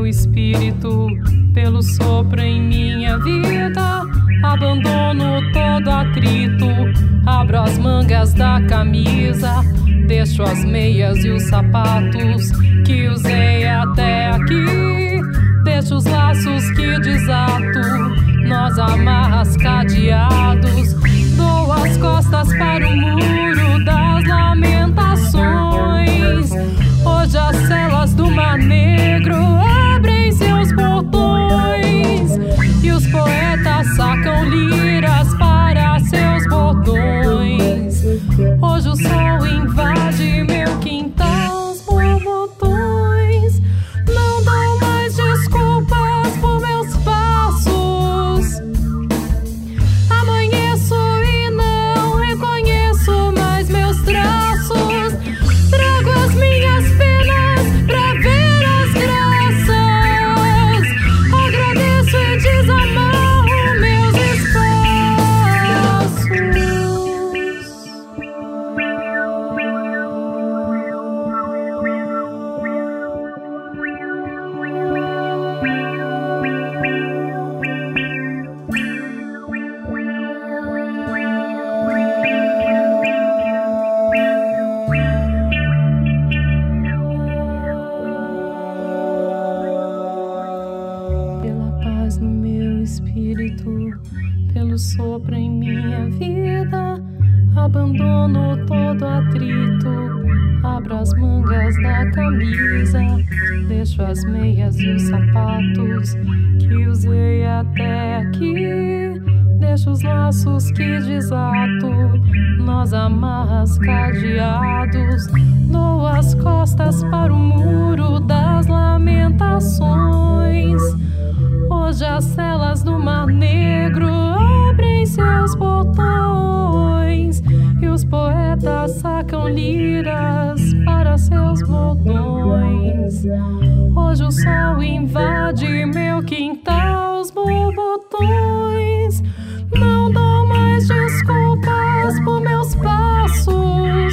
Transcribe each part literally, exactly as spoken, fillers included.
espírito pelo sopro em minha vida. Abandono todo atrito, abro as mangas da camisa, deixo as meias e os sapatos que usei até aqui. Deixo os laços que desato, nós amarras cadeados. Dou as costas para o muro das lamentações. Hoje as celas do Mar Negro abrem seus portões e os poetas sacam liras para seus bordões. Hoje o sol invade meu quintal, os borbotões não dão mais desculpas por meus passos. Amanheço e não reconheço mais meus traços. Trago as minhas penas pra ver as graças. Agradeço e desamarro meus espaços. Pela paz no meu espírito, pelo sopro em minha vida, abandono todo atrito, abro as mangas da camisa, deixo as meias e os sapatos que usei até aqui. Deixo os laços que desato, nós amarras cadeados. Dou as costas para o muro das lamentações. Hoje as celas do Mar Negro abrem seus portões e os poetas sacam liras para seus bordões. Hoje o sol invade meu quintal, os borbotões não dão mais desculpas por meus passos.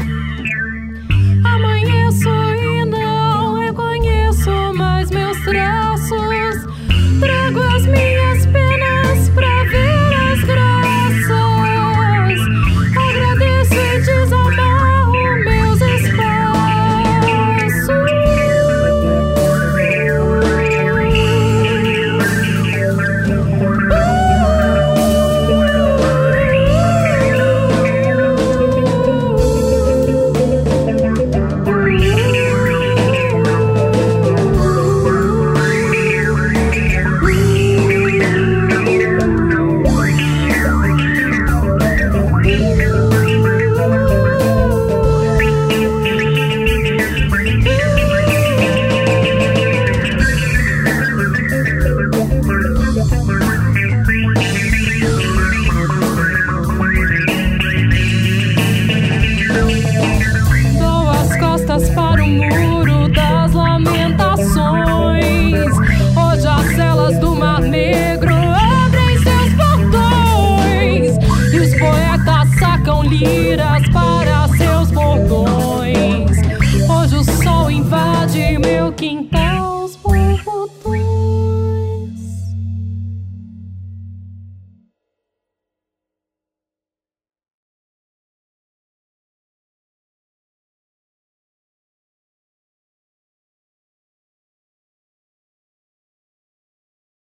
Amanheço e não reconheço mais meus traços. Trago as minhas penas pra ver as graças. Agradeço e desamarro meus espaços. Dou as costas para o muro das lamentações. Hoje as celas do Mar Negro abrem seus portões e os poetas sacam liras para seus bordões. Hoje o sol invade